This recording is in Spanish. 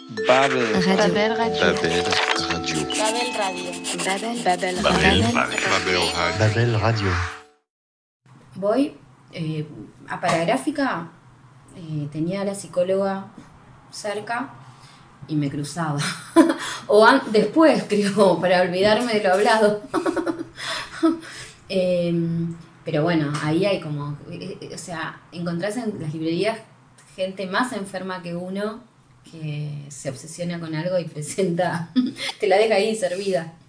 Babel Radio. Babel Radio. Babel Radio. Babel Radio. Babel Radio. Babel Radio. Voy a Paragráfica, tenía a la psicóloga cerca y me cruzaba. Después, creo, para olvidarme de lo hablado. Pero bueno, ahí hay como... o sea, encontrás en las librerías gente más enferma que uno que se obsesiona con algo y presenta... te la deja ahí servida.